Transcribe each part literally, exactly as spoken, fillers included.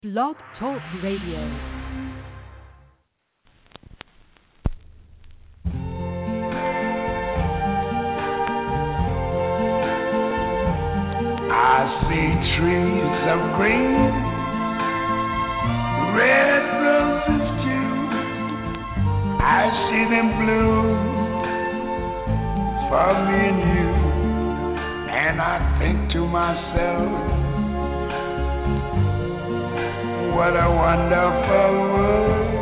Blog Talk Radio. I see trees of green, red roses too. I see them bloom for me and you. And I think to myself, what a wonderful world.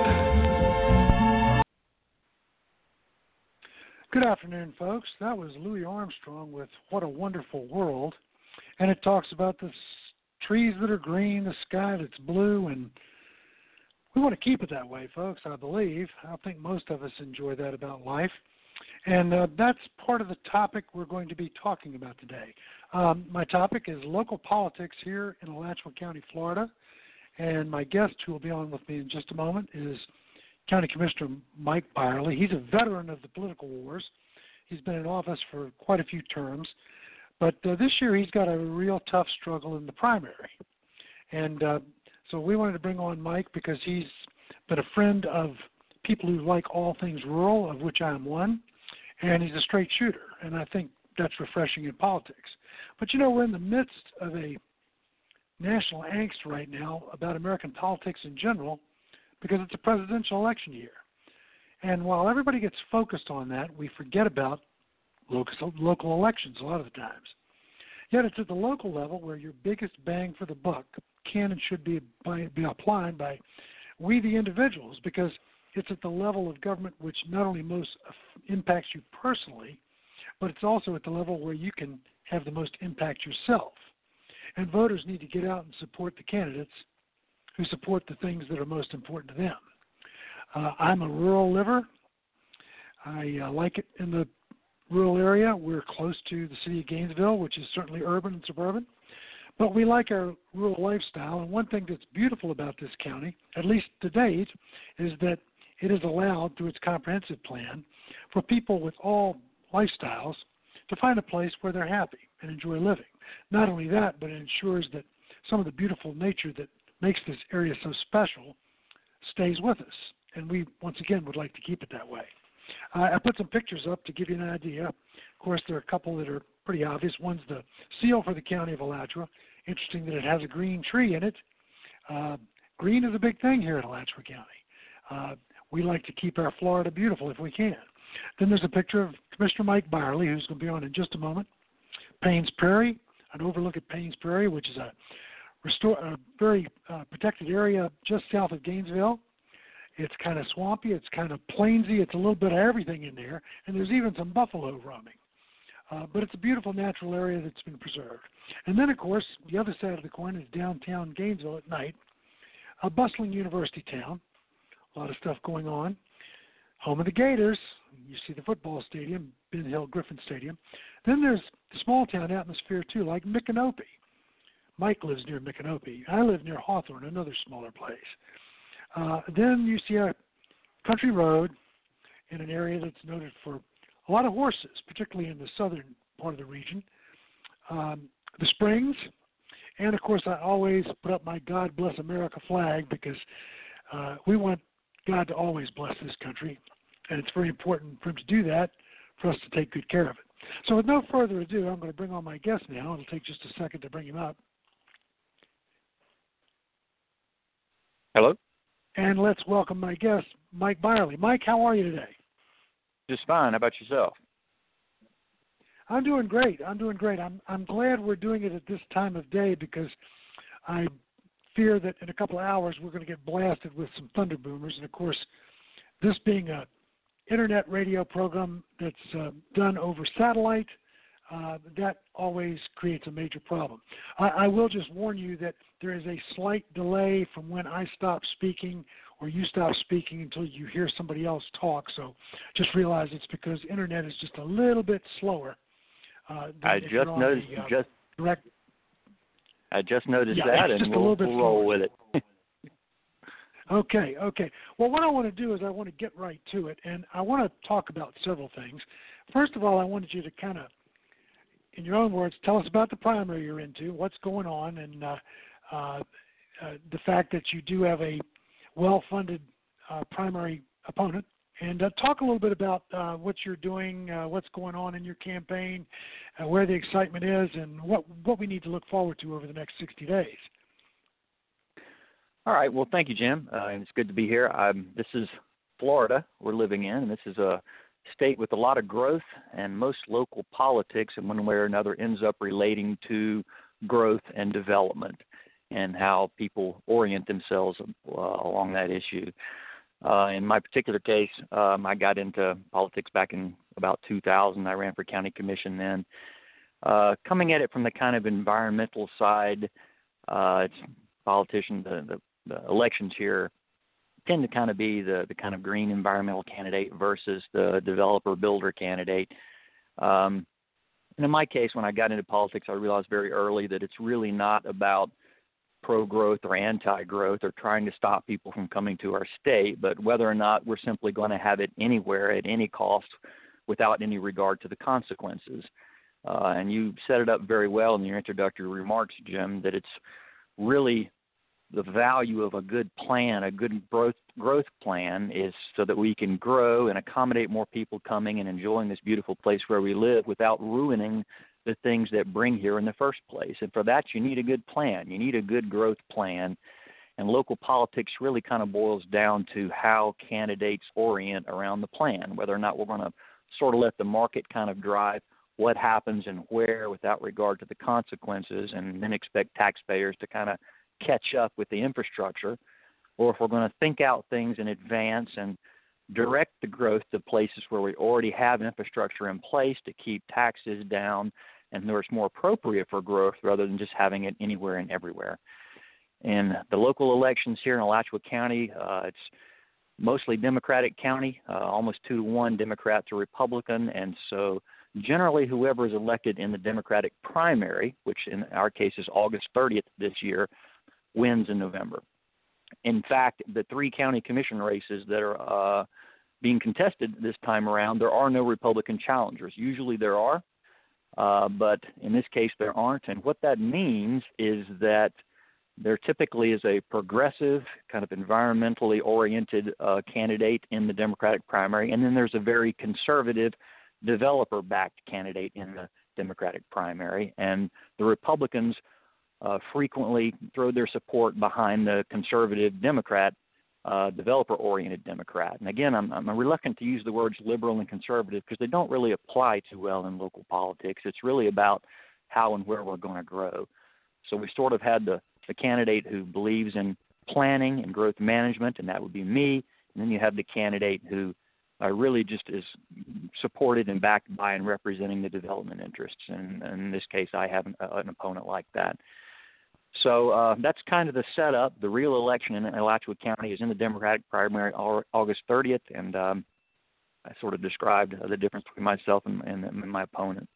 Good afternoon, folks. That was Louis Armstrong with What a Wonderful World. And it talks about the s- trees that are green, the sky that's blue, and we want to keep it that way, folks, I believe. I think most of us enjoy that about life. And uh, that's part of the topic we're going to be talking about today. Um, my topic is local politics here in Alachua County, Florida. And my guest, who will be on with me in just a moment, is County Commissioner Mike Byerly. He's a veteran of the political wars. He's been in office for quite a few terms. But uh, this year he's got a real tough struggle in the primary. And uh, so we wanted to bring on Mike because he's been a friend of people who like all things rural, of which I am one. And he's a straight shooter. And I think that's refreshing in politics. But, you know, we're in the midst of a national angst right now about American politics in general because it's a presidential election year. And while everybody gets focused on that, we forget about local, local elections a lot of the times. Yet it's at the local level where your biggest bang for the buck can and should be, by, be applied by we the individuals, because it's at the level of government which not only most impacts you personally, but it's also at the level where you can have the most impact yourself. And voters need to get out and support the candidates who support the things that are most important to them. Uh, I'm a rural liver. I uh, like it in the rural area. We're close to the city of Gainesville, which is certainly urban and suburban. But we like our rural lifestyle. And one thing that's beautiful about this county, at least to date, is that it is allowed through its comprehensive plan for people with all lifestyles to find a place where they're happy and enjoy living. Not only that, but it ensures that some of the beautiful nature that makes this area so special stays with us. And we, once again, would like to keep it that way. Uh, I put some pictures up to give you an idea. Of course, there are a couple that are pretty obvious. One's the seal for the county of Alachua. Interesting that it has a green tree in it. Uh, green is a big thing here in Alachua County. Uh, we like to keep our Florida beautiful if we can. Then there's a picture of Commissioner Mike Byerly, who's going to be on in just a moment. Paynes Prairie, an overlook at Paynes Prairie, which is a, restore, a very uh, protected area just south of Gainesville. It's kind of swampy. It's kind of plainsy. It's a little bit of everything in there, and there's even some buffalo roaming. Uh, but it's a beautiful natural area that's been preserved. And then, of course, the other side of the coin is downtown Gainesville at night, a bustling university town, a lot of stuff going on. Home of the Gators, you see the football stadium, Ben Hill Griffin Stadium. Then there's the small town atmosphere, too, like Micanopy. Mike lives near Micanopy. I live near Hawthorne, another smaller place. Uh, then you see a country road in an area that's noted for a lot of horses, particularly in the southern part of the region. Um, the Springs, and, of course, I always put up my God Bless America flag because uh, we want God to always bless this country, and it's very important for him to do that, for us to take good care of it. So with no further ado, I'm going to bring on my guest now. It'll take just a second to bring him up. Hello? And let's welcome my guest, Mike Byerly. Mike, how are you today? Just fine. How about yourself? I'm doing great. I'm doing great. I'm I'm glad we're doing it at this time of day because I fear that in a couple of hours we're going to get blasted with some thunder boomers. And, of course, this being a internet radio program that's uh, done over satellite, uh, that always creates a major problem. I, I will just warn you that there is a slight delay from when I stop speaking or you stop speaking until you hear somebody else talk. So just realize it's because internet is just a little bit slower. Uh, I just noticed. the, uh, just direct. I just noticed Yeah, that, it's and just a we'll, little bit we'll roll slower. with it. Okay, okay. Well, what I want to do is I want to get right to it, and I want to talk about several things. First of all, I wanted you to kind of, in your own words, tell us about the primary you're into, what's going on, and uh, uh, uh, the fact that you do have a well-funded uh, primary opponent. And uh, talk a little bit about uh, what you're doing, uh, what's going on in your campaign, uh, where the excitement is, and what, what we need to look forward to over the next sixty days. All right. Well, thank you, Jim. Uh, it's good to be here. Um, this is Florida we're living in, and this is a state with a lot of growth, and most local politics in one way or another ends up relating to growth and development and how people orient themselves uh, along that issue. Uh, in my particular case, um, I got into politics back in about two thousand. I ran for county commission then. Uh, coming at it from the kind of environmental side, uh, it's politicians, the, the, the elections here tend to kind of be the, the kind of green environmental candidate versus the developer builder candidate. Um, and in my case, when I got into politics, I realized very early that it's really not about pro-growth or anti-growth or trying to stop people from coming to our state, but whether or not we're simply going to have it anywhere at any cost without any regard to the consequences. Uh, and you set it up very well in your introductory remarks, Jim, that it's really the value of a good plan, a good growth growth plan is so that we can grow and accommodate more people coming and enjoying this beautiful place where we live without ruining the things that bring here in the first place. And for that, you need a good plan. You need a good growth plan. And local politics really kind of boils down to how candidates orient around the plan, whether or not we're going to sort of let the market kind of drive what happens and where without regard to the consequences, and then expect taxpayers to kind of catch up with the infrastructure, or if we're going to think out things in advance and direct the growth to places where we already have infrastructure in place to keep taxes down and where it's more appropriate for growth rather than just having it anywhere and everywhere. In the local elections here in Alachua County, uh, it's mostly Democratic county, uh, almost two to one Democrat to Republican, and so generally whoever is elected in the Democratic primary, which in our case is August thirtieth this year, wins in November. In fact, the three county commission races that are uh, being contested this time around, there are no Republican challengers. Usually there are, uh, but in this case there aren't. And what that means is that there typically is a progressive, kind of environmentally oriented uh, candidate in the Democratic primary, and then there's a very conservative developer-backed candidate in the Democratic primary. And the Republicans uh, frequently throw their support behind the conservative Democrat, uh, developer-oriented Democrat. And again, I'm, I'm reluctant to use the words liberal and conservative because they don't really apply too well in local politics. It's really about how and where we're going to grow. So we sort of had the, the candidate who believes in planning and growth management, and that would be me. And then you have the candidate who uh, really just is supported and backed by and representing the development interests. And, and in this case, I have an, uh, an opponent like that. So uh, that's kind of the setup. The real election in Alachua County is in the Democratic primary August thirtieth, and um, I sort of described uh, the difference between myself and, and, and my opponent.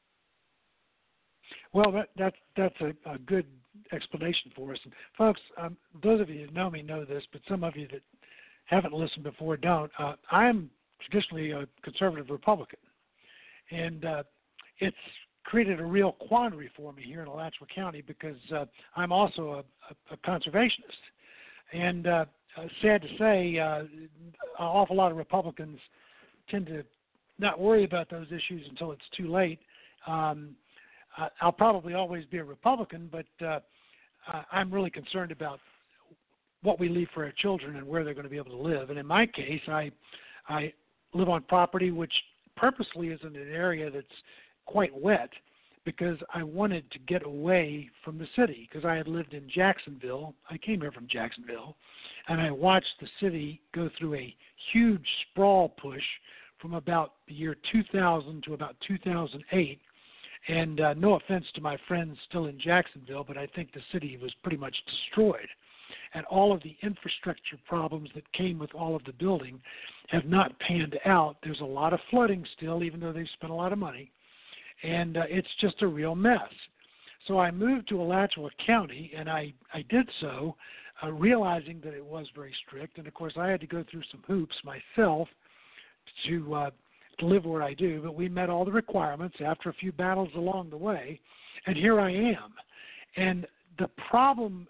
Well, that, that that's a, a good explanation for us. And folks, um, those of you that know me know this, but some of you that haven't listened before don't. Uh, I'm traditionally a conservative Republican, and uh, it's created a real quandary for me here in Alachua County because uh, I'm also a, a, a conservationist. And uh, uh, sad to say, uh, an awful lot of Republicans tend to not worry about those issues until it's too late. Um, I'll probably always be a Republican, but uh, I'm really concerned about what we leave for our children and where they're going to be able to live. And in my case, I I live on property which purposely is in an area that's quite wet because I wanted to get away from the city because I had lived in Jacksonville. I came here from Jacksonville, and I watched the city go through a huge sprawl push from about the year two thousand to about two thousand eight. And uh, no offense to my friends still in Jacksonville, but I think the city was pretty much destroyed. And all of the infrastructure problems that came with all of the building have not panned out. There's a lot of flooding still, even though they've spent a lot of money. And uh, it's just a real mess. So I moved to Alachua County, and I, I did so uh, realizing that it was very strict. And, of course, I had to go through some hoops myself to uh, to live where I do, but we met all the requirements after a few battles along the way, and here I am. And the problem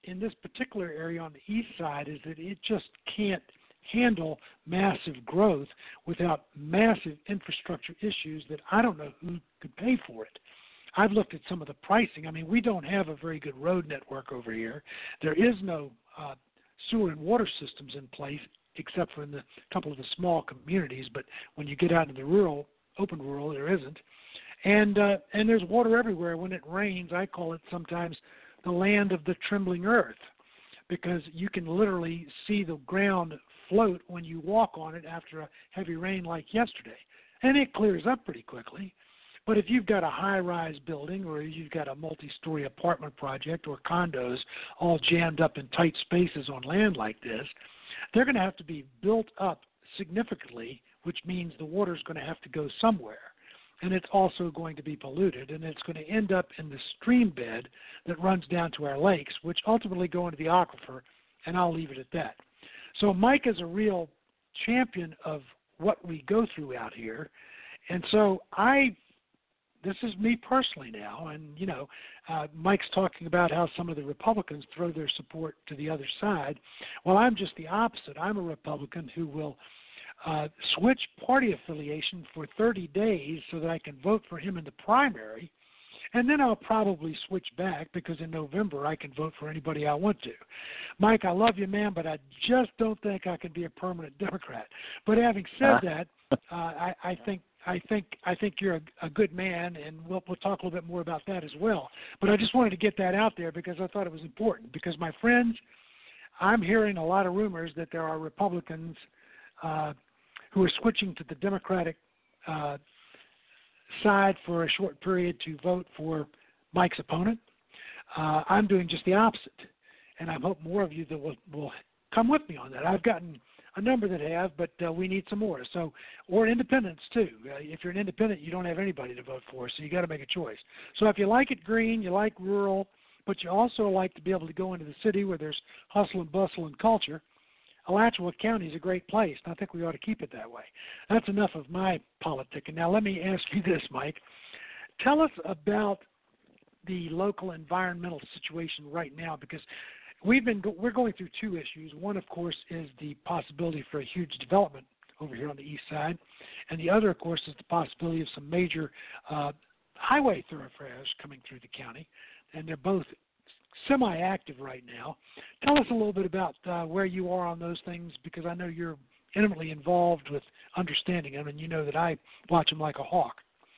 in this particular area on the east side is that it just can't handle massive growth without massive infrastructure issues that I don't know who could pay for it. I've looked at some of the pricing. I mean, we don't have a very good road network over here. There is no uh, sewer and water systems in place except for in the couple of the small communities, but when you get out into the rural, open rural, there isn't. And uh, and there's water everywhere. When it rains, I call it sometimes the land of the trembling earth, because you can literally see the ground float when you walk on it after a heavy rain like yesterday. And it clears up pretty quickly. But if you've got a high-rise building or you've got a multi-story apartment project or condos all jammed up in tight spaces on land like this, they're going to have to be built up significantly, which means the water's going to have to go somewhere. And it's also going to be polluted, and it's going to end up in the stream bed that runs down to our lakes, which ultimately go into the aquifer, and I'll leave it at that. So Mike is a real champion of what we go through out here. And so I, this is me personally now, and, you know, uh, Mike's talking about how some of the Republicans throw their support to the other side. Well, I'm just the opposite. I'm a Republican who will uh, switch party affiliation for thirty days so that I can vote for him in the primary, and then I'll probably switch back because in November I can vote for anybody I want to. Mike, I love you, man, but I just don't think I can be a permanent Democrat. But having said that, uh, I, I think I think I think you're a, a good man, and we'll we'll talk a little bit more about that as well. But I just wanted to get that out there because I thought it was important. Because my friends, I'm hearing a lot of rumors that there are Republicans uh, who are switching to the Democratic uh, side for a short period to vote for Mike's opponent. Uh, I'm doing just the opposite, and I hope more of you that will, will come with me on that. I've gotten a number that have, but uh, we need some more. So, or independents too. Uh, if you're an independent, you don't have anybody to vote for, so you got to make a choice. So if you like it green, you like rural, but you also like to be able to go into the city where there's hustle and bustle and culture, Alachua County is a great place, and I think we ought to keep it that way. That's enough of my politicking. Now let me ask you this, Mike. Tell us about the local environmental situation right now, because we've been go- we're going through two issues. One, of course, is the possibility for a huge development over here on the east side, and the other, of course, is the possibility of some major uh, highway thoroughfares coming through the county, and they're both semi-active right now. Tell us a little bit about uh, where you are on those things, because I know you're intimately involved with understanding them, and you know that I watch them like a hawk.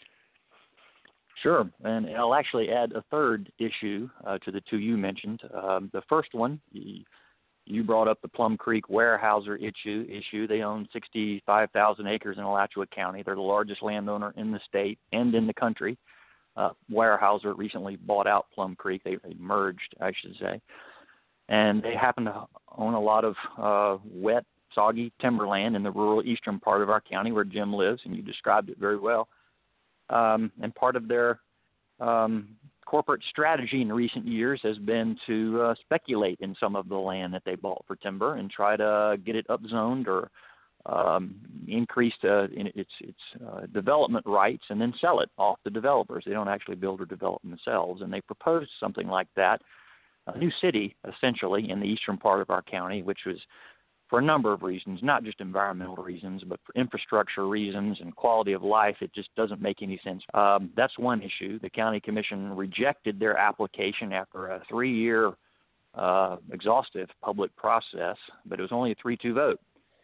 Sure, and I'll actually add a third issue uh, to the two you mentioned. Um, the first one, you brought up the Plum Creek Weyerhaeuser issue. issue. They own sixty-five thousand acres in Alachua County. They're the largest landowner in the state and in the country. Uh, Weyerhaeuser recently bought out Plum Creek. They, they merged, I should say. And they happen to own a lot of uh, wet, soggy timberland in the rural eastern part of our county where Jim lives, and you described it very well. Um, and part of their um, corporate strategy in recent years has been to uh, speculate in some of the land that they bought for timber and try to get it upzoned or um, increase uh, in its its uh, development rights and then sell it off to developers. They don't actually build or develop themselves. And they proposed something like that, a new city essentially in the eastern part of our county, which was for a number of reasons, not just environmental reasons, but for infrastructure reasons and quality of life. It just doesn't make any sense. Um, that's one issue. The county commission rejected their application after a three-year uh, exhaustive public process, but it was only a three two vote.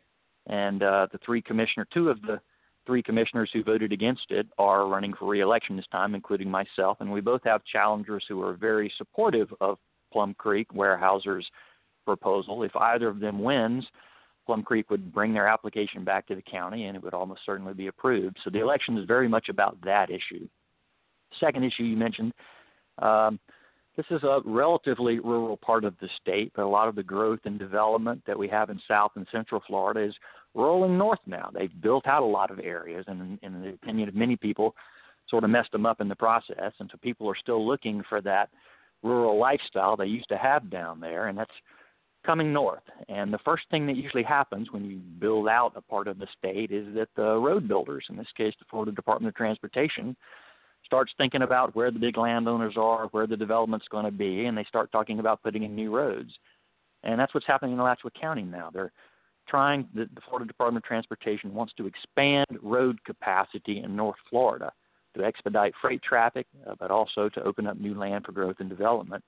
And uh, the three commissioner, two of the three commissioners who voted against it are running for re-election this time, including myself, and we both have challengers who are very supportive of Plum Creek Weyerhaeuser's proposal. If either of them wins, Plum Creek would bring their application back to the county, and it would almost certainly be approved. So the election is very much about that issue. Second issue you mentioned, um, this is a relatively rural part of the state, but a lot of the growth and development that we have in South and Central Florida is rolling north now. They've built out a lot of areas, and in the opinion of many people, sort of messed them up in the process, and so people are still looking for that rural lifestyle they used to have down there, and that's coming north. And the first thing that usually happens when you build out a part of the state is that the road builders, in this case the Florida Department of Transportation, starts thinking about where the big landowners are, where the development's going to be, and they start talking about putting in new roads. And that's what's happening in Alachua County now. They're trying, the, the Florida Department of Transportation wants to expand road capacity in North Florida to expedite freight traffic, uh, but also to open up new land for growth and development.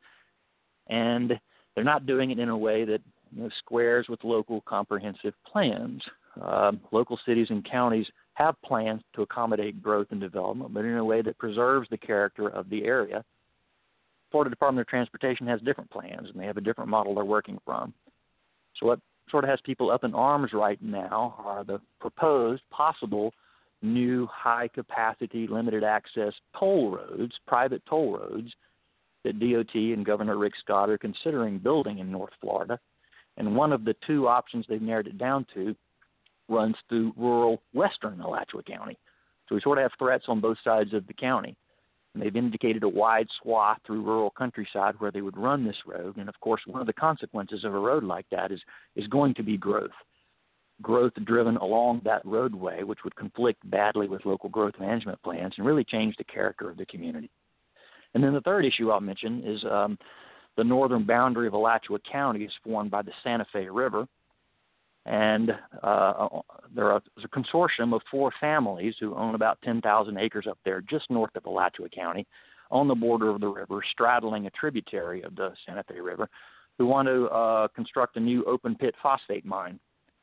And they're not doing it in a way that you know, squares with local comprehensive plans. Um, local cities and counties have plans to accommodate growth and development, but in a way that preserves the character of the area. Florida Department of Transportation has different plans, and they have a different model they're working from. So what sort of has people up in arms right now are the proposed possible new high-capacity, limited-access toll roads, private toll roads, that D O T and Governor Rick Scott are considering building in North Florida. And one of the two options they've narrowed it down to runs through rural western Alachua County. So we sort of have threats on both sides of the county. And they've indicated a wide swath through rural countryside where they would run this road. And, of course, one of the consequences of a road like that is, is going to be growth. Growth driven along that roadway, which would conflict badly with local growth management plans and really change the character of the community. And then the third issue I'll mention is um, the northern boundary of Alachua County is formed by the Santa Fe River. And uh, there are, there's a consortium of four families who own about ten thousand acres up there just north of Alachua County on the border of the river, straddling a tributary of the Santa Fe River, who want to uh, construct a new open-pit phosphate mine.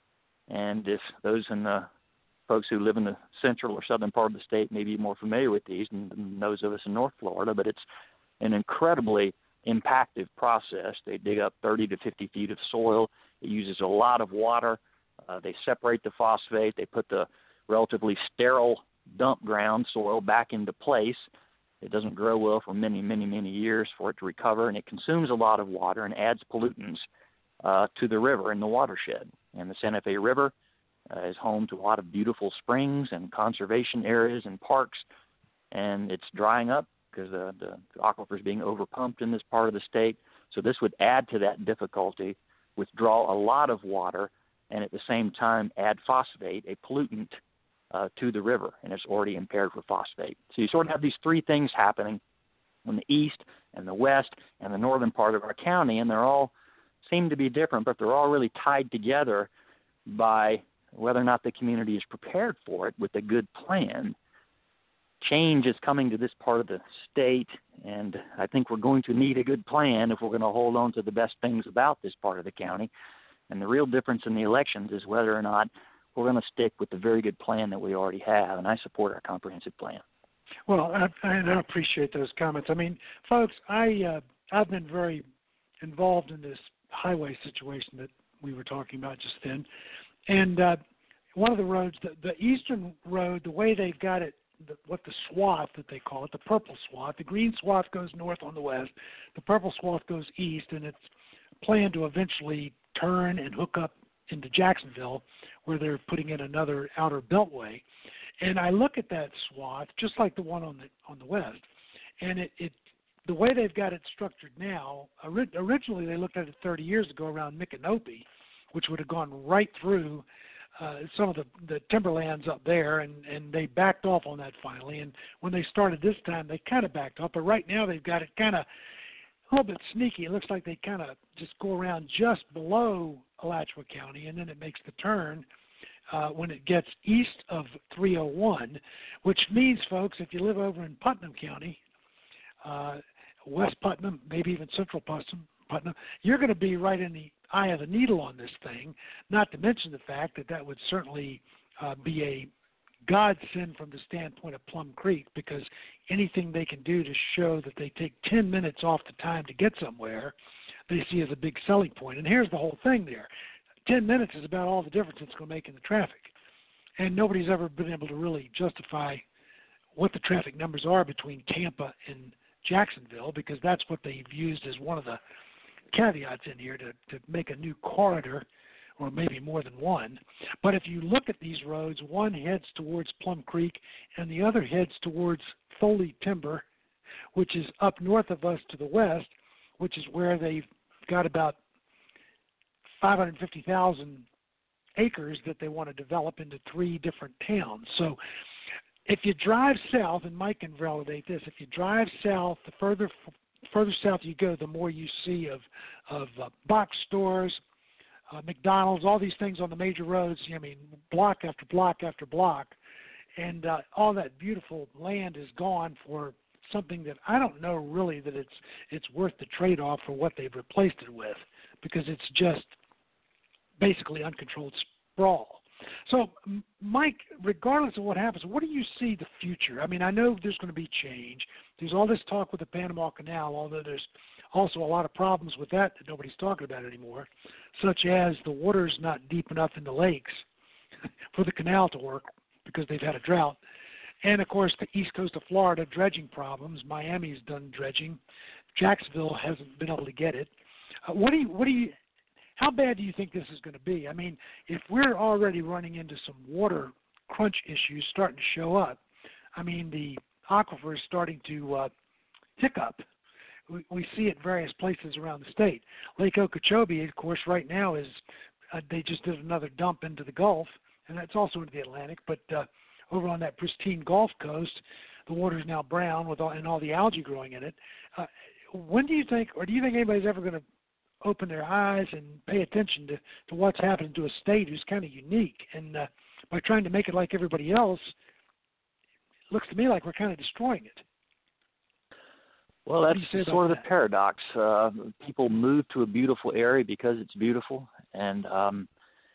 And if those in the folks who live in the central or southern part of the state may be more familiar with these than those of us in North Florida, but it's an incredibly impactful process. They dig up thirty to fifty feet of soil. It uses a lot of water. Uh, they separate the phosphate. They put the relatively sterile dump ground soil back into place. It doesn't grow well for many, many, many years for it to recover, and it consumes a lot of water and adds pollutants uh, to the river and the watershed. And the Santa Fe River uh, is home to a lot of beautiful springs and conservation areas and parks, and it's drying up because the, the aquifer is being overpumped in this part of the state. So this would add to that difficulty, withdraw a lot of water, and at the same time add phosphate, a pollutant, uh, to the river, and it's already impaired for phosphate. So you sort of have these three things happening on the east and the west and the northern part of our county, and they're all seem to be different, but they're all really tied together by whether or not the community is prepared for it with a good plan. Change is coming to this part of the state, and I think we're going to need a good plan if we're going to hold on to the best things about this part of the county. And the real difference in the elections is whether or not we're going to stick with the very good plan that we already have, and I support our comprehensive plan. Well, I, I appreciate those comments. I mean, folks, I, uh, I've been very involved in this highway situation that we were talking about just then. And uh, one of the roads, the, the eastern road, the way they've got it, the, what the swath that they call it, the purple swath, the green swath goes north on the west, the purple swath goes east, and it's planned to eventually turn and hook up into Jacksonville, where they're putting in another outer beltway. And I look at that swath, just like the one on the on the west, and it, it the way they've got it structured now, originally they looked at it thirty years ago around Micanopy, which would have gone right through uh, some of the, the timberlands up there, and, and they backed off on that finally. And when they started this time, they kind of backed off. But right now they've got it kind of a little bit sneaky. It looks like they kind of just go around just below Alachua County, and then it makes the turn uh, when it gets east of three oh one, which means, folks, if you live over in Putnam County, uh, West Putnam, maybe even Central Putnam, Putnam, you're going to be right in the eye of the needle on this thing, not to mention the fact that that would certainly uh, be a godsend from the standpoint of Plum Creek, because anything they can do to show that they take ten minutes off the time to get somewhere, they see as a big selling point. And here's the whole thing there. ten minutes is about all the difference it's going to make in the traffic. And nobody's ever been able to really justify what the traffic numbers are between Tampa and Jacksonville, because that's what they've used as one of the caveats in here to, to make a new corridor, or maybe more than one. But if you look at these roads, one heads towards Plum Creek and the other heads towards Foley Timber, which is up north of us to the west, which is where they've got about five hundred fifty thousand acres that they want to develop into three different towns. So if you drive south, and Mike can validate this, if you drive south, the further further south you go, the more you see of of uh, box stores, uh, McDonald's, all these things on the major roads. I mean, block after block after block, and uh, all that beautiful land is gone for something that I don't know really that it's it's worth the trade-off for what they've replaced it with, because it's just basically uncontrolled sprawl. So, Mike, regardless of what happens, what do you see the future? I mean, I know there's going to be change. There's all this talk with the Panama Canal, although there's also a lot of problems with that that nobody's talking about anymore, such as the water's not deep enough in the lakes for the canal to work because they've had a drought. And, of course, the east coast of Florida, dredging problems. Miami's done dredging. Jacksonville hasn't been able to get it. Uh, what do you, what do you, how bad do you think this is going to be? I mean, if we're already running into some water crunch issues starting to show up, I mean, the aquifer is starting to uh, hiccup. We, we see it various places around the state. Lake Okeechobee, of course, right now is, uh, they just did another dump into the Gulf, and that's also into the Atlantic, but uh, over on that pristine Gulf Coast, the water is now brown with all, and all the algae growing in it. Uh, when do you think, or do you think anybody's ever going to open their eyes and pay attention to, to what's happening to a state who's kind of unique? And uh, by trying to make it like everybody else, it looks to me like we're kind of destroying it. Well, that's sort of that? the paradox. Uh, people move to a beautiful area because it's beautiful, and um,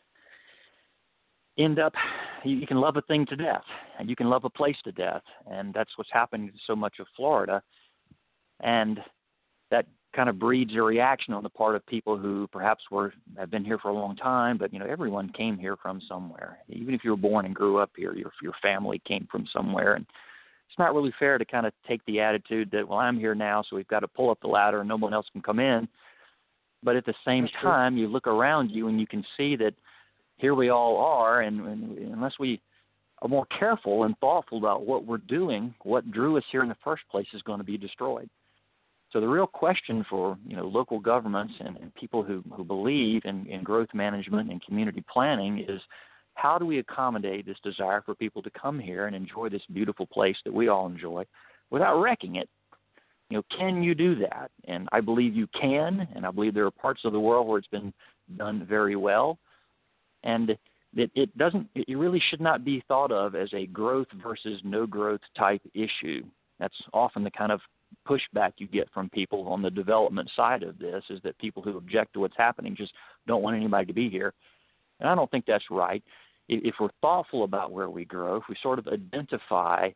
end up, you can love a thing to death, and you can love a place to death, and that's what's happening to so much of Florida. And that kind of breeds a reaction on the part of people who perhaps were have been here for a long time, but you know, everyone came here from somewhere. Even if you were born and grew up here, your your family came from somewhere, and it's not really fair to kind of take the attitude that, well, I'm here now, so we've got to pull up the ladder and no one else can come in. But at the same That's time, true. You look around you and you can see that here we all are, and, and unless we are more careful and thoughtful about what we're doing, what drew us here in the first place is going to be destroyed. So the real question for, you know, local governments and, and people who, who believe in, in growth management and community planning is, how do we accommodate this desire for people to come here and enjoy this beautiful place that we all enjoy without wrecking it? You know, can you do that? And I believe you can, and I believe there are parts of the world where it's been done very well. And it, it doesn't, it really should not be thought of as a growth versus no growth type issue. That's often the kind of pushback you get from people on the development side of this, is that people who object to what's happening just don't want anybody to be here. And I don't think that's right. If we're thoughtful about where we grow, if we sort of identify,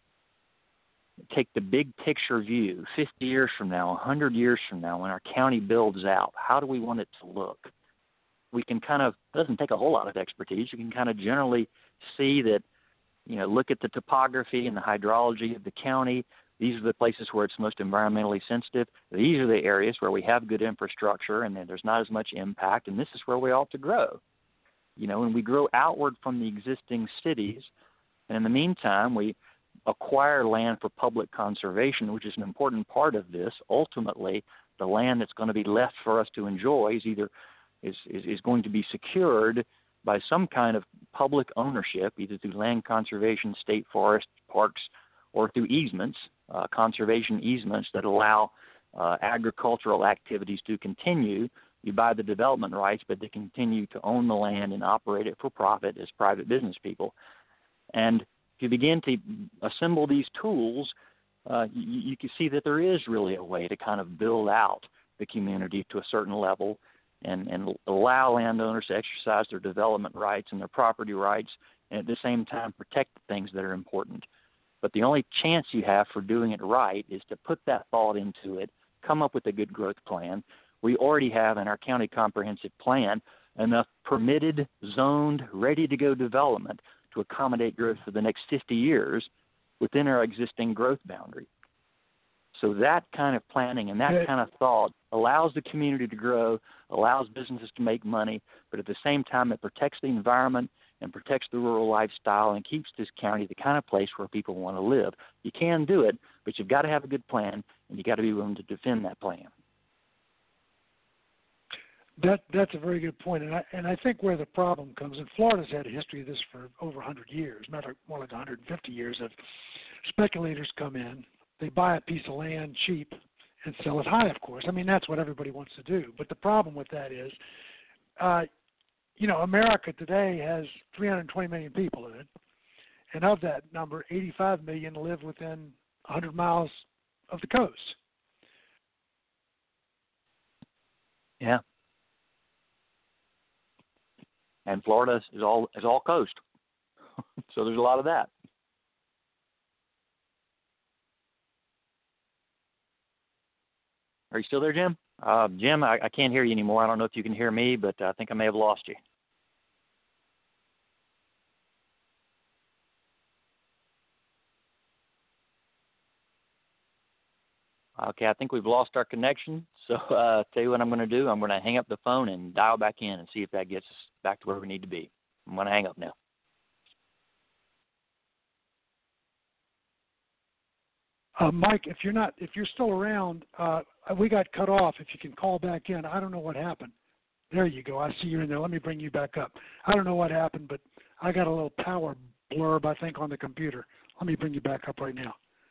take the big picture view, fifty years from now, one hundred years from now, when our county builds out, how do we want it to look? We can kind of, it doesn't take a whole lot of expertise. You can kind of generally see that, you know, look at the topography and the hydrology of the county. These are the places where it's most environmentally sensitive. These are the areas where we have good infrastructure and there's not as much impact, and this is where we ought to grow. You know, and we grow outward from the existing cities, and in the meantime, we acquire land for public conservation, which is an important part of this. Ultimately, the land that's going to be left for us to enjoy is either is, is, is going to be secured by some kind of public ownership, either through land conservation, state forest, parks, or through easements, uh, conservation easements that allow uh, agricultural activities to continue. You buy the development rights, but they continue to own the land and operate it for profit as private business people. And if you begin to assemble these tools, uh, you, you can see that there is really a way to kind of build out the community to a certain level and, and allow landowners to exercise their development rights and their property rights, and at the same time protect the things that are important. But the only chance you have for doing it right is to put that thought into it, come up with a good growth plan. We already have in our county comprehensive plan enough permitted, zoned, ready-to-go development to accommodate growth for the next fifty years within our existing growth boundary. So that kind of planning and that kind of thought allows the community to grow, allows businesses to make money, but at the same time it protects the environment and protects the rural lifestyle and keeps this county the kind of place where people want to live. You can do it, but you've got to have a good plan, and you've got to be willing to defend that plan. That that's a very good point, and I and I think where the problem comes, and Florida's had a history of this for over one hundred years, matter more like one hundred fifty years, of speculators come in, they buy a piece of land cheap and sell it high, of course. I mean, that's what everybody wants to do. But the problem with that is, uh, you know, America today has three hundred twenty million people in it, and of that number, eighty-five million live within one hundred miles of the coast. Yeah. And Florida is all is all coast, so there's a lot of that. Are you still there, Jim? Uh, Jim, I, I can't hear you anymore. I don't know if you can hear me, but I think I may have lost you. Okay, I think we've lost our connection. So uh, tell you what I'm going to do. I'm going to hang up the phone and dial back in and see if that gets us back to where we need to be. I'm going to hang up now. Uh, Mike, if you're not, if you're still around, uh, we got cut off. If you can call back in, I don't know what happened. There you go. I see you're in there. Let me bring you back up. I don't know what happened, but I got a little power blurb, I think, on the computer. Let me bring you back up right now.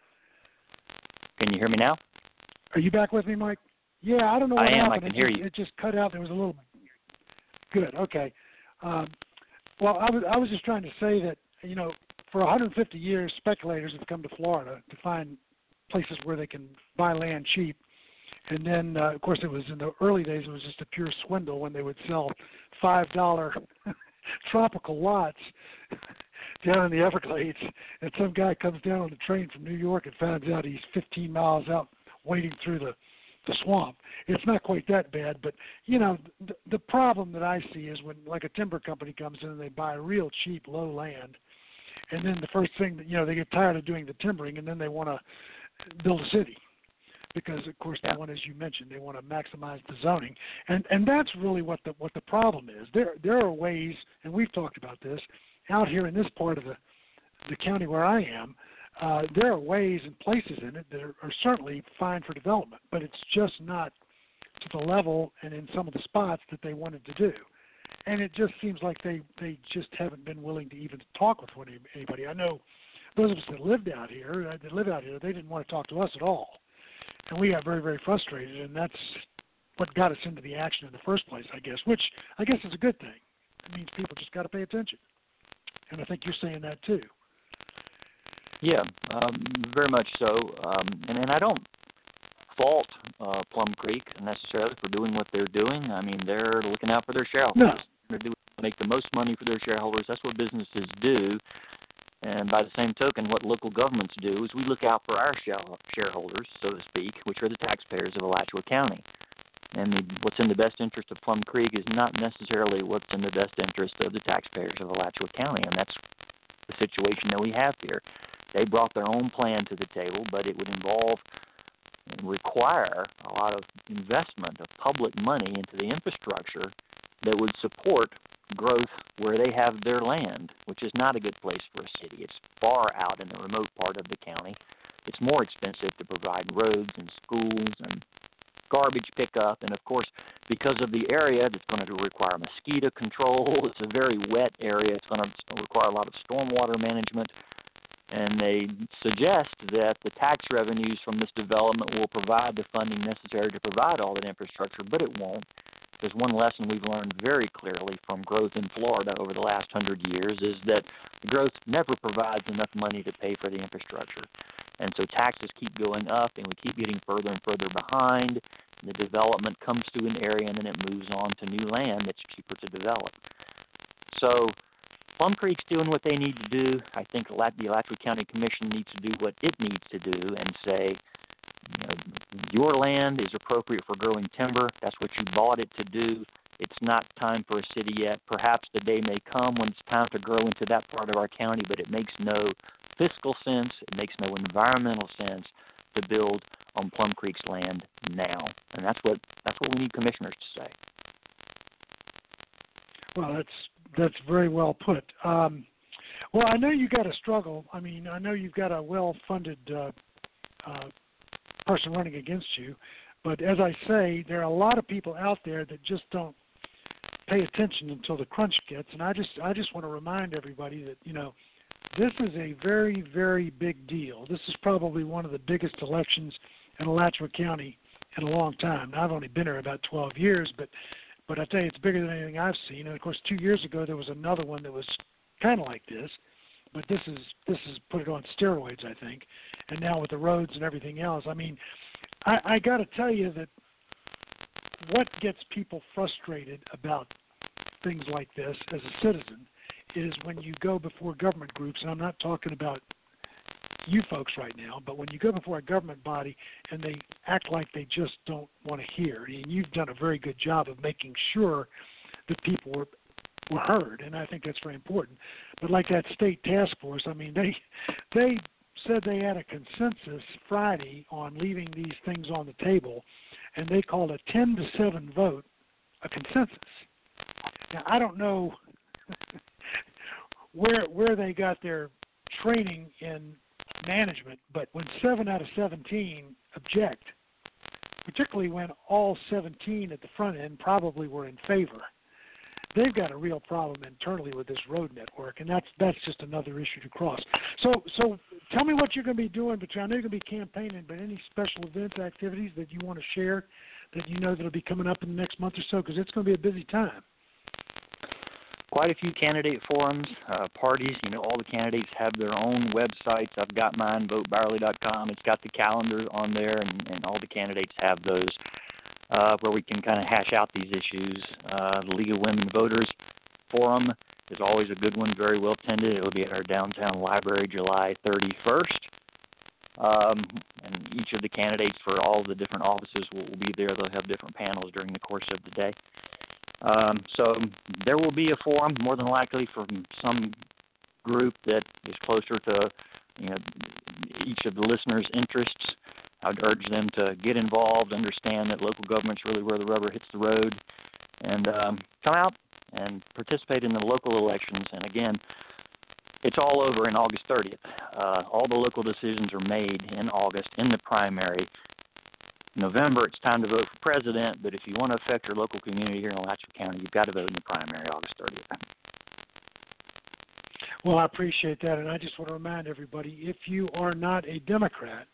Can you hear me now? Are you back with me, Mike? Yeah, I don't know what I am. happened. I can it hear just, you. It just cut out. There was a little. Good. Okay. Um, well, I was I was just trying to say that, you know, for one hundred fifty years, speculators have come to Florida to find places where they can buy land cheap. And then, uh, of course, it was in the early days, it was just a pure swindle when they would sell five dollar tropical lots down in the Everglades. And some guy comes down on the train from New York and finds out he's fifteen miles out wading through the, the swamp. It's not quite that bad, but, you know, the, the problem that I see is when, like, a timber company comes in and they buy real cheap, low land, and then the first thing that, you know, they get tired of doing the timbering, and then they want to build a city. Because, of course, they want, as you mentioned, they want to maximize the zoning, and and that's really what the what the problem is. There there are ways, and we've talked about this out here in this part of the the county where I am. Uh, there are ways and places in it that are, are certainly fine for development, but it's just not to the level and in some of the spots that they wanted to do. And it just seems like they they just haven't been willing to even talk with anybody. I know those of us that lived out here, that live out here, they didn't want to talk to us at all. And we got very, very frustrated, and that's what got us into the action in the first place, I guess, which I guess is a good thing. It means people just got to pay attention. And I think you're saying that too. Yeah, um, very much so. Um, and, and I don't fault uh, Plum Creek necessarily for doing what they're doing. I mean, they're looking out for their shareholders. No. They're doing make the most money for their shareholders. That's what businesses do. And by the same token, what local governments do is we look out for our shareholders, so to speak, which are the taxpayers of Alachua County. And the, what's in the best interest of Plum Creek is not necessarily what's in the best interest of the taxpayers of Alachua County, and that's the situation that we have here. They brought their own plan to the table, but it would involve and require a lot of investment of public money into the infrastructure that would support growth where they have their land, which is not a good place for a city. It's far out in the remote part of the county. It's more expensive to provide roads and schools and garbage pickup, and of course, because of the area, it's going to require mosquito control. It's a very wet area. It's going to require a lot of stormwater management, and they suggest that the tax revenues from this development will provide the funding necessary to provide all that infrastructure, but it won't. There's one lesson we've learned very clearly from growth in Florida over the last hundred years is that growth never provides enough money to pay for the infrastructure. And so taxes keep going up, and we keep getting further and further behind. The development comes to an area, and then it moves on to new land that's cheaper to develop. So Plum Creek's doing what they need to do. I think the Alachua County Commission needs to do what it needs to do and say, you know, your land is appropriate for growing timber. That's what you bought it to do. It's not time for a city yet. Perhaps the day may come when it's time to grow into that part of our county, but it makes no fiscal sense. It makes no environmental sense to build on Plum Creek's land now. And that's what that's what we need commissioners to say. Well, that's that's very well put. Um, well, I know you got a struggle. I mean, I know you've got a well-funded uh, uh, person running against you, But as I say, there are a lot of people out there that just don't pay attention until the crunch gets. And I just I just want to remind everybody that, you know, this is a very, very big deal. This is probably one of the biggest elections in Alachua County in a long time. Now, I've only been here about twelve years, but but I tell you, it's bigger than anything I've seen. And of course, two years ago there was another one that was kind of like this, but this is this is put it on steroids, I think. And now with the roads and everything else, I mean, I, I got to tell you that what gets people frustrated about things like this as a citizen is when you go before government groups, and I'm not talking about you folks right now, but when you go before a government body and they act like they just don't want to hear, and you've done a very good job of making sure that people were were heard, and I think that's very important. But like that state task force, I mean, they they said they had a consensus Friday on leaving these things on the table, and they called a ten to seven vote a consensus. Now, I don't know where where they got their training in management, but when seven out of seventeen object, particularly when all seventeen at the front end probably were in favor, they've got a real problem internally with this road network, and that's that's just another issue to cross. So so tell me what you're going to be doing, but I know you're going to be campaigning, but any special events, activities that you want to share that you know that will be coming up in the next month or so, because it's going to be a busy time. Quite a few candidate forums, uh, parties. You know, all the candidates have their own websites. I've got mine, vote Bowerly dot com. It's got the calendar on there, and, and all the candidates have those uh, where we can kind of hash out these issues. Uh, the League of Women Voters Forum is always a good one, very well attended. It will be at our downtown library July thirty-first. Um, and each of the candidates for all the different offices will, will be there. They'll have different panels during the course of the day. Um, so there will be a forum, more than likely, from some group that is closer to, you know, each of the listeners' interests. I would urge them to get involved, understand that local government's really where the rubber hits the road, and um, come out and participate in the local elections. And again, it's all over in August thirtieth. Uh, all the local decisions are made in August in the primary. November, it's time to vote for president, but if you want to affect your local community here in Alachua County, you've got to vote in the primary August thirtieth. Well, I appreciate that, and I just want to remind everybody, if you are not a Democrat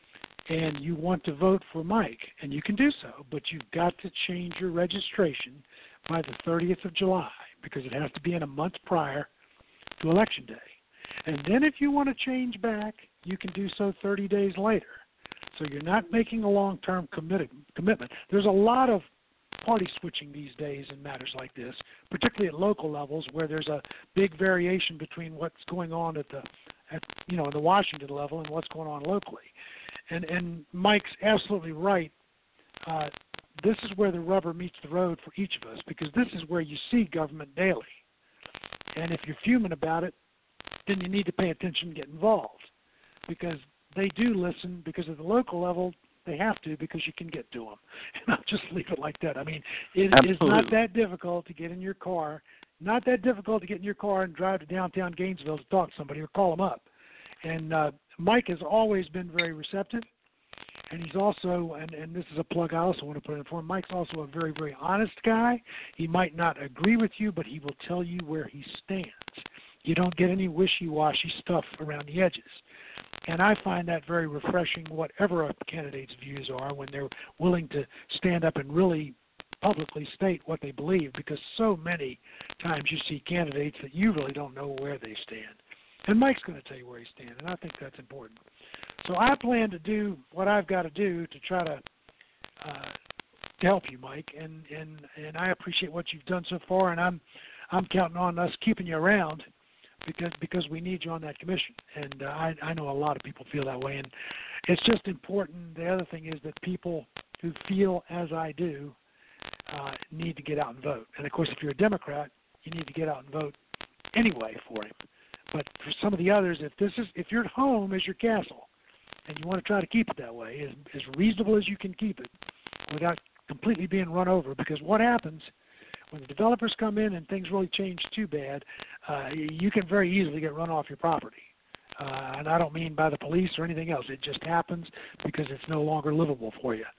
and you want to vote for Mike, and you can do so, but you've got to change your registration by the thirtieth of July, because it has to be in a month prior to Election Day. And then if you want to change back, you can do so thirty days later. So you're not making a long-term committed, commitment. There's a lot of party switching these days in matters like this, particularly at local levels where there's a big variation between what's going on at the, at, you know, the Washington level and what's going on locally. And and Mike's absolutely right. Uh, this is where the rubber meets the road for each of us, because this is where you see government daily. And if you're fuming about it, then you need to pay attention and get involved, because they do listen, because at the local level, they have to, because you can get to them. And I'll just leave it like that. I mean, it is not that difficult to get in your car, not that difficult to get in your car and drive to downtown Gainesville to talk to somebody or call them up. And uh, Mike has always been very receptive, and he's also, and, and this is a plug I also want to put in for him, Mike's also a very, very honest guy. He might not agree with you, but he will tell you where he stands. You don't get any wishy-washy stuff around the edges. And I find that very refreshing, whatever a candidate's views are, when they're willing to stand up and really publicly state what they believe, because so many times you see candidates that you really don't know where they stand. And Mike's going to tell you where he stands, and I think that's important. So I plan to do what I've got to do to try to uh, to help you, Mike, and, and, and I appreciate what you've done so far, and I'm I'm counting on us keeping you around, because because we need you on that commission. And uh, I, I know a lot of people feel that way. And it's just important. The other thing is that people who feel as I do uh, need to get out and vote. And, of course, if you're a Democrat, you need to get out and vote anyway for him. But for some of the others, if this is if your home is your castle and you want to try to keep it that way, as, as reasonable as you can keep it without completely being run over, because what happens when the developers come in and things really change too bad, uh, you can very easily get run off your property. Uh, and I don't mean by the police or anything else. It just happens because it's no longer livable for you.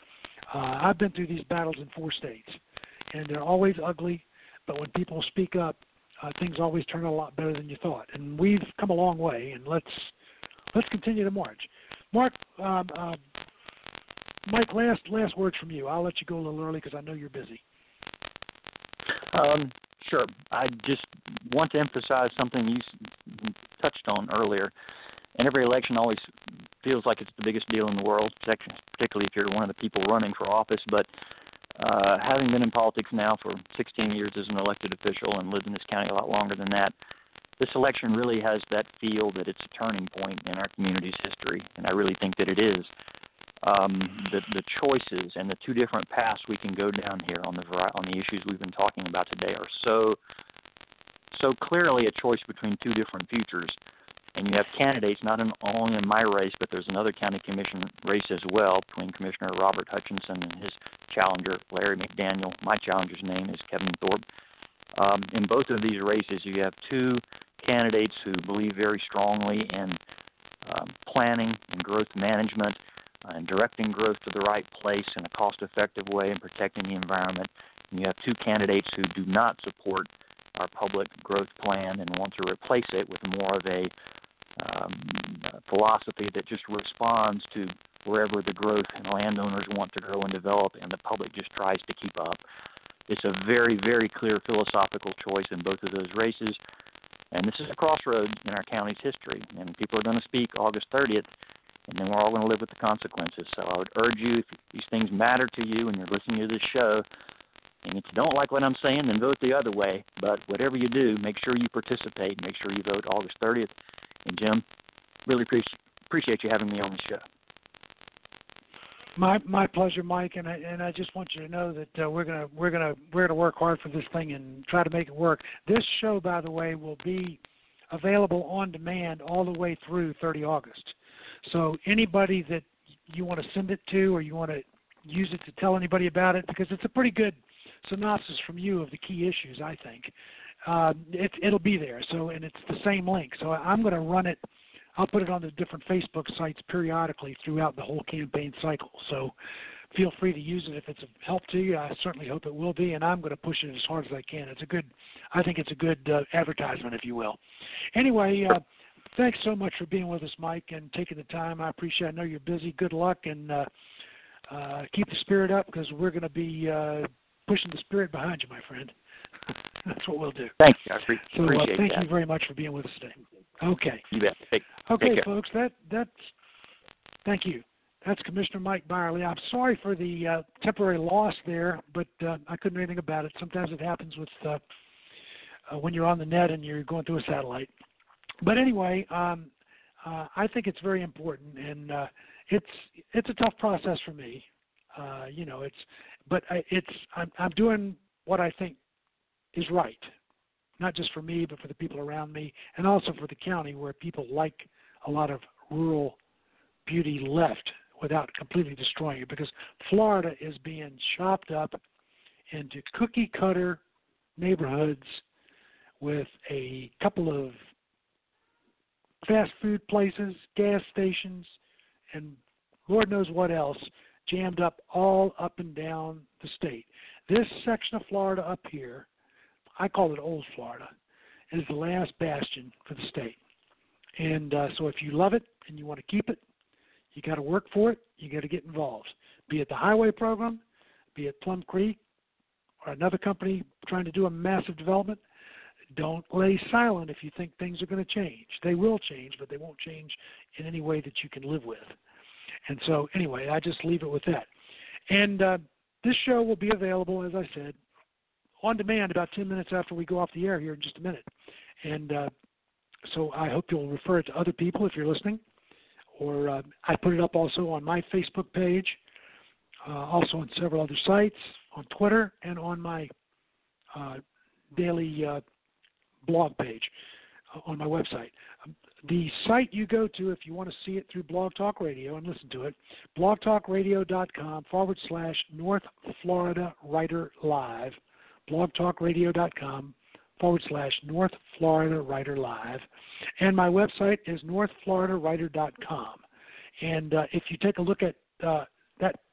Uh, I've been through these battles in four states, and they're always ugly, but when people speak up, uh, things always turn out a lot better than you thought. And we've come a long way, and let's let's continue to march. Mark, um, uh, Mike, last last words from you. I'll let you go a little early because I know you're busy. Um, sure. I just want to emphasize something you touched on earlier. And every election always feels like it's the biggest deal in the world, particularly if you're one of the people running for office. But uh, having been in politics now for sixteen years as an elected official and lived in this county a lot longer than that, this election really has that feel that it's a turning point in our community's history, and I really think that it is. Um, the, the choices and the two different paths we can go down here on the on the issues we've been talking about today are so so clearly a choice between two different futures. And you have candidates not in, only in my race, but there's another county commission race as well between Commissioner Robert Hutchinson and his challenger, Larry McDaniel. My challenger's name is Kevin Thorpe. Um, in both of these races, you have two candidates who believe very strongly in um, planning and growth management uh, and directing growth to the right place in a cost-effective way and protecting the environment. And you have two candidates who do not support our public growth plan and want to replace it with more of a Um, philosophy that just responds to wherever the growth and landowners want to grow and develop, and the public just tries to keep up. It's a very, very clear philosophical choice in both of those races, and this is a crossroads in our county's history, and people are going to speak August thirtieth, and then we're all going to live with the consequences. So I would urge you, if these things matter to you and you're listening to this show, and if you don't like what I'm saying, then vote the other way, but whatever you do, make sure you participate, make sure you vote August thirtieth. And Jim, really appreciate appreciate you having me on the show. My my pleasure, Mike, and I and I just want you to know that uh, we're gonna we're gonna we're gonna work hard for this thing and try to make it work. This show, by the way, will be available on demand all the way through thirtieth of August. So anybody that you want to send it to, or you want to use it to tell anybody about it, because it's a pretty good synopsis from you of the key issues, I think. Uh, it, it'll be there. So, and it's the same link. So I'm going to run it. I'll put it on the different Facebook sites periodically throughout the whole campaign cycle. So feel free to use it if it's of help to you. I certainly hope it will be, and I'm going to push it as hard as I can. It's a good, I think it's a good uh, advertisement, if you will. Anyway, uh, thanks so much for being with us, Mike, and taking the time. I appreciate it. I know you're busy. Good luck, and uh, uh, keep the spirit up, because we're going to be uh, pushing the spirit behind you, my friend. That's what we'll do. Thank you. I pre- so, appreciate uh, thank that. you very much for being with us today. Okay. You bet. Take, okay, take folks. That that's. Thank you. That's Commissioner Mike Byerly. I'm sorry for the uh, temporary loss there, but uh, I couldn't do anything about it. Sometimes it happens with uh, uh, when you're on the net and you're going through a satellite. But anyway, um, uh, I think it's very important, and uh, it's it's a tough process for me. Uh, you know, it's but I, it's I'm, I'm doing what I think is right, not just for me, but for the people around me, and also for the county, where people like a lot of rural beauty left without completely destroying it, because Florida is being chopped up into cookie-cutter neighborhoods with a couple of fast food places, gas stations, and Lord knows what else jammed up all up and down the state. This section of Florida up here, I call it Old Florida, is the last bastion for the state. And uh, so if you love it and you want to keep it, you got to work for it. You got to get involved, be it the highway program, be it Plum Creek, or another company trying to do a massive development. Don't lay silent if you think things are going to change. They will change, but they won't change in any way that you can live with. And so anyway, I just leave it with that. And uh, this show will be available, as I said, on demand about ten minutes after we go off the air here in just a minute. And uh, so I hope you'll refer it to other people if you're listening. Or uh, I put it up also on my Facebook page, uh, also on several other sites, on Twitter, and on my uh, daily uh, blog page uh, on my website. Um, the site you go to if you want to see it through Blog Talk Radio and listen to it, blogtalkradio.com forward slash North Florida Writer Live, blogtalkradio.com forward slash North Florida Writer Live. And my website is north florida writer dot com. And uh, if you take a look at uh, that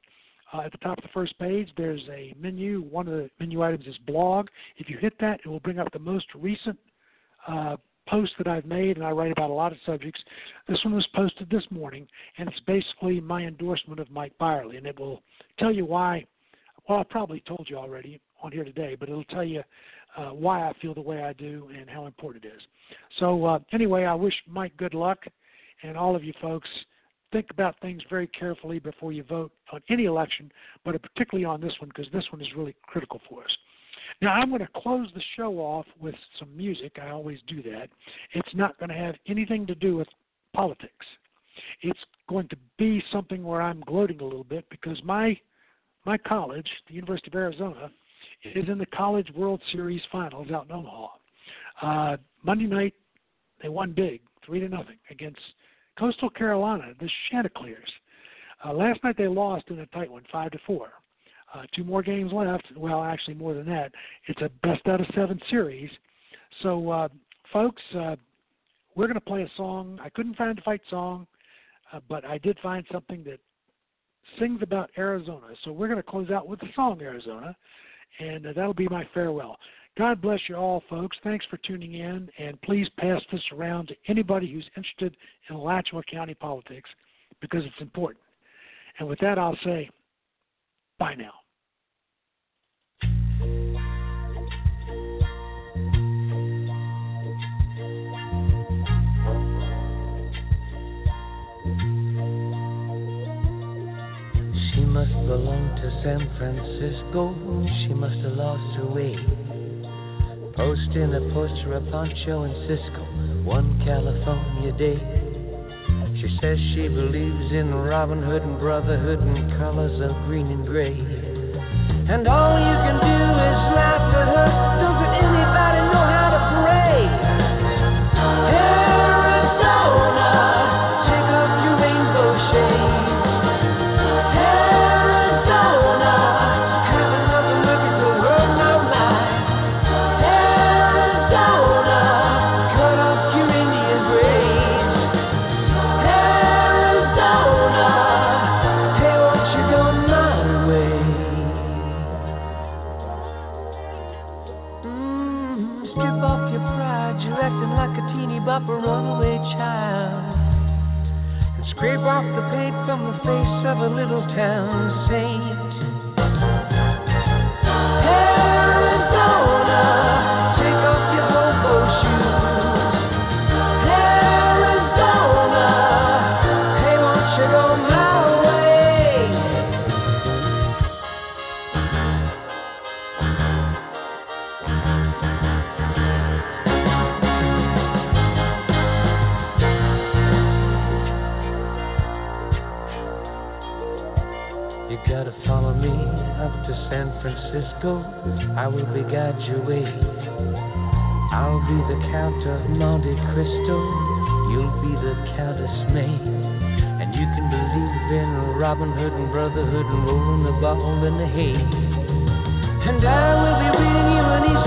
Uh, at the top of the first page, there's a menu. One of the menu items is blog. If you hit that, it will bring up the most recent uh, post that I've made, and I write about a lot of subjects. This one was posted this morning, and it's basically my endorsement of Mike Byerly, and it will tell you why. Well, I probably told you already on here today, but it'll tell you uh, why I feel the way I do and how important it is. So uh, anyway, I wish Mike good luck, and all of you folks, think about things very carefully before you vote on any election, but particularly on this one, because this one is really critical for us. Now, I'm going to close the show off with some music. I always do that. It's not going to have anything to do with politics. It's going to be something where I'm gloating a little bit because my my college, the University of Arizona, is in the College World Series Finals out in Omaha. Uh, Monday night, they won big, three to nothing, against Coastal Carolina, the Chanticleers. Uh, last night they lost in a tight one, five to four. Uh, two more games left. Well, actually more than that. It's a best out of seven series. So, uh, folks, uh, we're going to play a song. I couldn't find a fight song, uh, but I did find something that sings about Arizona. So we're going to close out with the song Arizona, and uh, that'll be my farewell. God bless you all, folks. Thanks for tuning in, and please pass this around to anybody who's interested in Alachua County politics because it's important. And with that, I'll say bye now. She must belong to San Francisco. She must have lost her way. Posting a poster of Pancho and Cisco one California day. She says she believes in Robin Hood and brotherhood and colors of green and gray. And all you can do is laugh at her. Doesn't anybody know how to pray? Arizona, take off your rainbow shades. Arizona, have another look at the world now lies. Arizona, cut off your Indian braids. Arizona, hey, won't you go my way? Mm, strip off your pride, you're acting like a teeny bopper runaway child. And scrape off the paint from the face of a little town saint. Arizona, take off your hobo shoes. Arizona, hey, won't you go my way? You gotta follow me up to San Francisco. I will be guide your way. I'll be the Count of Monte Cristo. You'll be the Countess May. And you can believe in Robin Hood and brotherhood and rolling the ball in the hay. And I will be reading you an